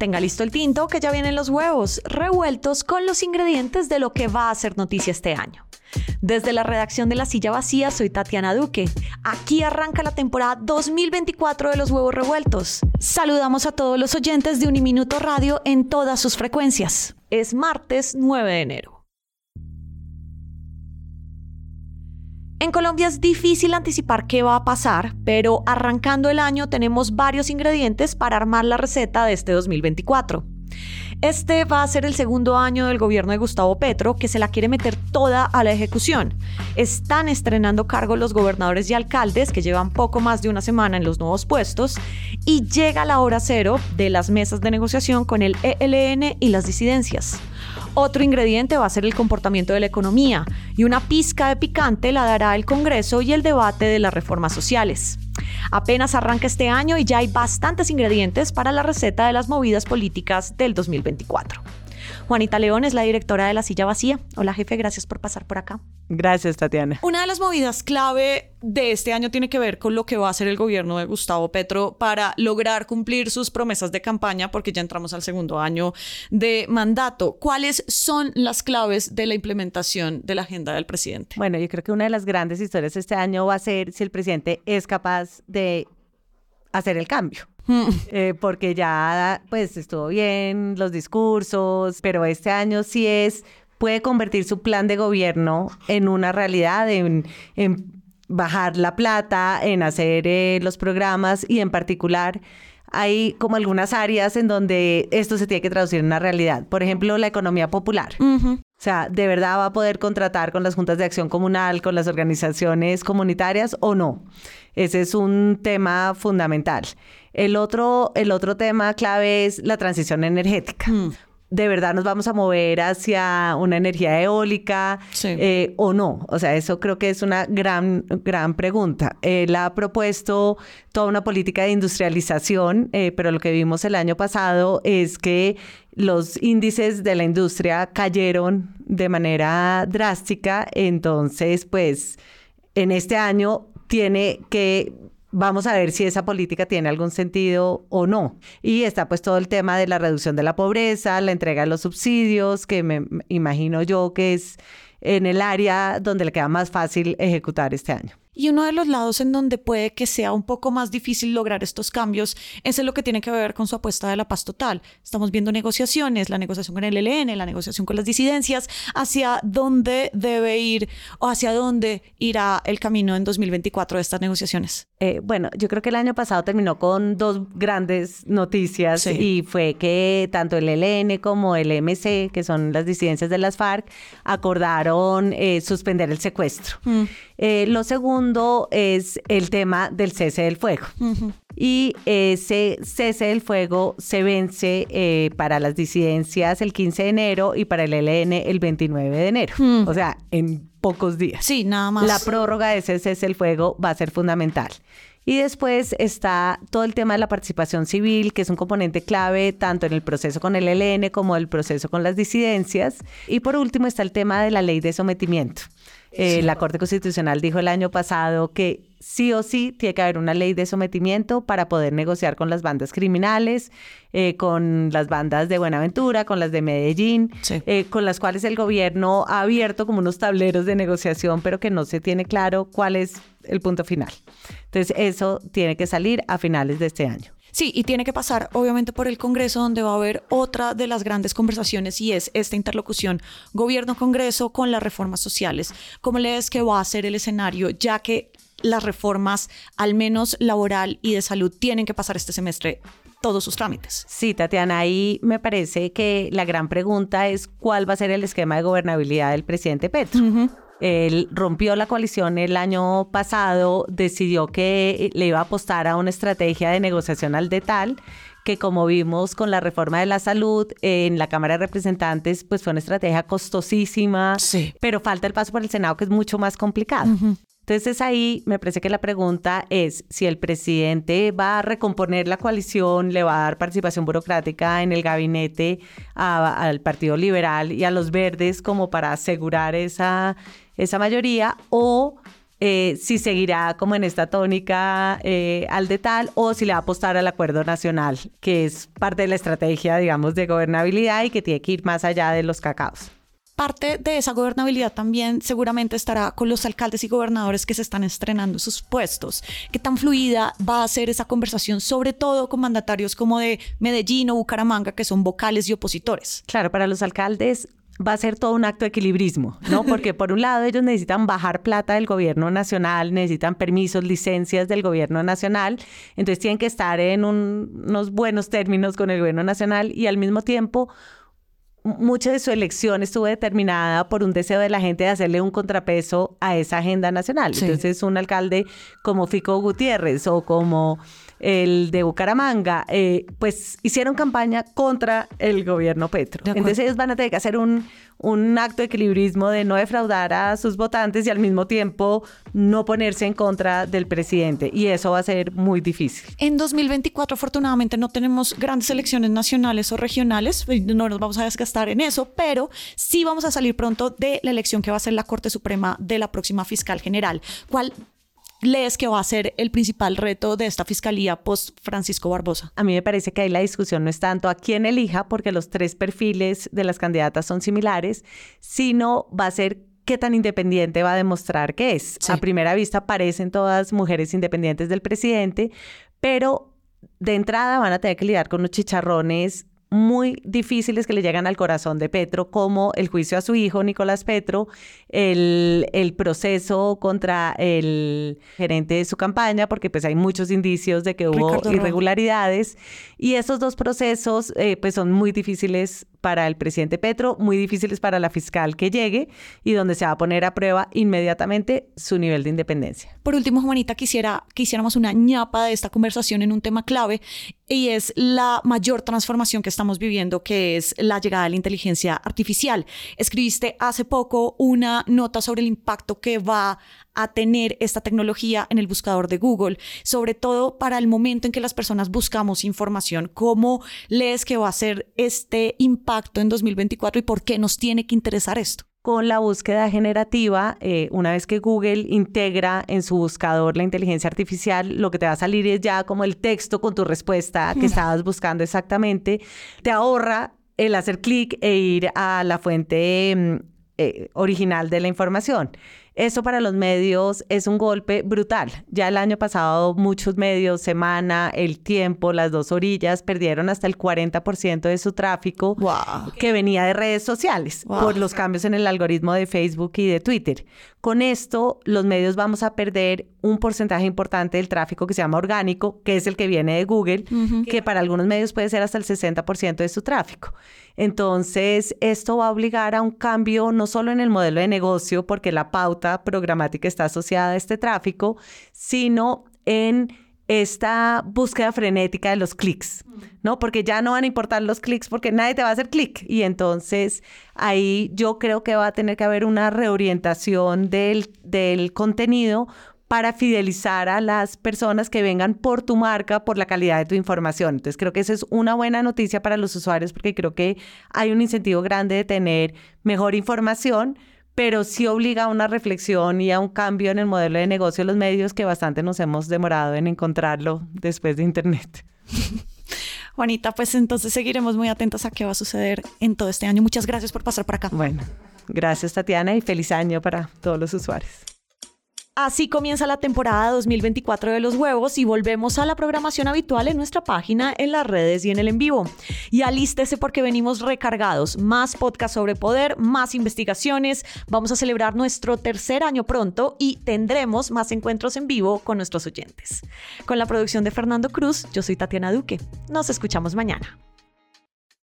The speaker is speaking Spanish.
Tenga listo el tinto que ya vienen los huevos revueltos con los ingredientes de lo que va a ser noticia este año. Desde la redacción de La Silla Vacía soy Tatiana Duque. Aquí arranca la temporada 2024 de los huevos revueltos. Saludamos a todos los oyentes de Uniminuto Radio en todas sus frecuencias. Es martes 9 de enero. En Colombia es difícil anticipar qué va a pasar, pero arrancando el año tenemos varios ingredientes para armar la receta de este 2024. Este va a ser el segundo año del gobierno de Gustavo Petro, que se la quiere meter toda a la ejecución. Están estrenando cargos los gobernadores y alcaldes, que llevan poco más de una semana en los nuevos puestos, y llega la hora cero de las mesas de negociación con el ELN y las disidencias. Otro ingrediente va a ser el comportamiento de la economía, y una pizca de picante la dará el Congreso y el debate de las reformas sociales. Apenas arranca este año y ya hay bastantes ingredientes para la receta de las movidas políticas del 2024. Juanita León es la directora de La Silla Vacía. Hola, jefe, gracias por pasar por acá. Gracias, Tatiana. Una de las movidas clave de este año tiene que ver con lo que va a hacer el gobierno de Gustavo Petro para lograr cumplir sus promesas de campaña, porque ya entramos al segundo año de mandato. ¿Cuáles son las claves de la implementación de la agenda del presidente? Bueno, yo creo que una de las grandes historias este año va a ser si el presidente es capaz de hacer el cambio. Porque ya pues estuvo bien los discursos, pero este año sí puede convertir su plan de gobierno en una realidad, en bajar la plata, en hacer los programas, y en particular hay como algunas áreas en donde esto se tiene que traducir en una realidad. Por ejemplo, la economía popular. O sea, ¿de verdad va a poder contratar con las juntas de acción comunal, con las organizaciones comunitarias o no? Ese es un tema fundamental. El otro tema clave es la transición energética. ¿De verdad nos vamos a mover hacia una energía eólica o no? O sea, eso creo que es una gran pregunta. Él ha propuesto toda una política de industrialización, pero lo que vimos el año pasado es que los índices de la industria cayeron de manera drástica. Entonces, pues, en este año vamos a ver si esa política tiene algún sentido o no. Y está pues todo el tema de la reducción de la pobreza, la entrega de los subsidios, que me imagino yo que es en el área donde le queda más fácil ejecutar este año. Y uno de los lados en donde puede que sea un poco más difícil lograr estos cambios es en lo que tiene que ver con su apuesta de la paz total. Estamos viendo negociaciones, la negociación con el ELN, la negociación con las disidencias, hacia dónde debe ir o hacia dónde irá el camino en 2024 de estas negociaciones. Bueno, yo creo que el año pasado terminó con dos grandes noticias, y fue que tanto el ELN como el MC, que son las disidencias de las FARC, acordaron suspender el secuestro. Lo segundo es el tema del cese del fuego. Y ese cese del fuego se vence para las disidencias el 15 de enero y para el ELN el 29 de enero. O sea, en pocos días. Sí, nada más. La prórroga de ese cese del fuego va a ser fundamental. Y después está todo el tema de la participación civil, que es un componente clave tanto en el proceso con el ELN como el proceso con las disidencias. Y por último está el tema de la ley de sometimiento. La Corte Constitucional dijo el año pasado que sí o sí tiene que haber una ley de sometimiento para poder negociar con las bandas criminales, con las bandas de Buenaventura, con las de Medellín, con las cuales el gobierno ha abierto como unos tableros de negociación, pero que no se tiene claro cuál es el punto final. Entonces, eso tiene que salir a finales de este año. Sí, y tiene que pasar obviamente por el Congreso, donde va a haber otra de las grandes conversaciones, y es esta interlocución gobierno-Congreso con las reformas sociales. ¿Cómo lees que va a ser el escenario, ya que las reformas, al menos laboral y de salud, tienen que pasar este semestre todos sus trámites? Sí, Tatiana, ahí me parece que la gran pregunta es cuál va a ser el esquema de gobernabilidad del presidente Petro. Él rompió la coalición el año pasado, decidió que le iba a apostar a una estrategia de negociación al detal, que como vimos con la reforma de la salud en la Cámara de Representantes, pues fue una estrategia costosísima, pero falta el paso por el Senado, que es mucho más complicado. Entonces ahí me parece que la pregunta es si el presidente va a recomponer la coalición, le va a dar participación burocrática en el gabinete al Partido Liberal y a los Verdes como para asegurar esa mayoría, o si seguirá como en esta tónica al de tal o si le va a apostar al acuerdo nacional, que es parte de la estrategia, digamos, de gobernabilidad y que tiene que ir más allá de los cacaos. Parte de esa gobernabilidad también seguramente estará con los alcaldes y gobernadores que se están estrenando sus puestos. ¿Qué tan fluida va a ser esa conversación, sobre todo con mandatarios como de Medellín o Bucaramanga, que son vocales y opositores? Claro, para los alcaldes va a ser todo un acto de equilibrismo, ¿no? Porque por un lado ellos necesitan bajar plata del gobierno nacional, necesitan permisos, licencias del gobierno nacional, entonces tienen que estar en unos buenos términos con el gobierno nacional y al mismo tiempo mucha de su elección estuvo determinada por un deseo de la gente de hacerle un contrapeso a esa agenda nacional. Sí. Entonces, un alcalde como Fico Gutiérrez o como el de Bucaramanga, pues hicieron campaña contra el gobierno Petro. Entonces, ellos van a tener que hacer un acto de equilibrismo de no defraudar a sus votantes y al mismo tiempo no ponerse en contra del presidente. Y eso va a ser muy difícil. En 2024, afortunadamente, no tenemos grandes elecciones nacionales o regionales. No nos vamos a desgastar en eso, pero sí vamos a salir pronto de la elección que va a ser la Corte Suprema de la próxima fiscal general. ¿Cuál lees que va a ser el principal reto de esta fiscalía post Francisco Barbosa? A mí me parece que ahí la discusión no es tanto a quién elija, porque los 3 perfiles de las candidatas son similares, sino va a ser qué tan independiente va a demostrar que es. Sí. A primera vista parecen todas mujeres independientes del presidente, pero de entrada van a tener que lidiar con unos chicharrones muy difíciles que le llegan al corazón de Petro, como el juicio a su hijo Nicolás Petro, el proceso contra el gerente de su campaña, porque pues hay muchos indicios de que hubo irregularidades, y esos 2 procesos pues son muy difíciles para el presidente Petro, muy difíciles para la fiscal que llegue y donde se va a poner a prueba inmediatamente su nivel de independencia. Por último, Juanita, quisiera que hiciéramos una ñapa de esta conversación en un tema clave y es la mayor transformación que estamos viviendo, que es la llegada de la inteligencia artificial. Escribiste hace poco una nota sobre el impacto que va a tener esta tecnología en el buscador de Google, sobre todo para el momento en que las personas buscamos información. ¿Cómo lees que va a ser este impacto en 2024 y por qué nos tiene que interesar esto? Con la búsqueda generativa, una vez que Google integra en su buscador la inteligencia artificial, lo que te va a salir es ya como el texto con tu respuesta que estabas buscando exactamente. Te ahorra el hacer clic e ir a la fuente original de la información. Eso para los medios es un golpe brutal. Ya el año pasado muchos medios, Semana, El Tiempo, Las Dos Orillas, perdieron hasta el 40% de su tráfico que venía de redes sociales por los cambios en el algoritmo de Facebook y de Twitter. Con esto, los medios vamos a perder un porcentaje importante del tráfico que se llama orgánico, que es el que viene de Google, que para algunos medios puede ser hasta el 60% de su tráfico. Entonces, esto va a obligar a un cambio no solo en el modelo de negocio, porque la pauta programática está asociada a este tráfico, sino en esta búsqueda frenética de los clics, ¿no? Porque ya no van a importar los clics porque nadie te va a hacer clic. Y entonces ahí yo creo que va a tener que haber una reorientación del contenido para fidelizar a las personas que vengan por tu marca, por la calidad de tu información. Entonces creo que esa es una buena noticia para los usuarios porque creo que hay un incentivo grande de tener mejor información, pero sí obliga a una reflexión y a un cambio en el modelo de negocio de los medios que bastante nos hemos demorado en encontrarlo después de Internet. Juanita, pues entonces seguiremos muy atentos a qué va a suceder en todo este año. Muchas gracias por pasar por acá. Bueno, gracias Tatiana y feliz año para todos los usuarios. Así comienza la temporada 2024 de Los Huevos y volvemos a la programación habitual en nuestra página, en las redes y en el en vivo. Y alístese porque venimos recargados. Más podcast sobre poder, más investigaciones. Vamos a celebrar nuestro 3er año pronto y tendremos más encuentros en vivo con nuestros oyentes. Con la producción de Fernando Cruz, yo soy Tatiana Duque. Nos escuchamos mañana.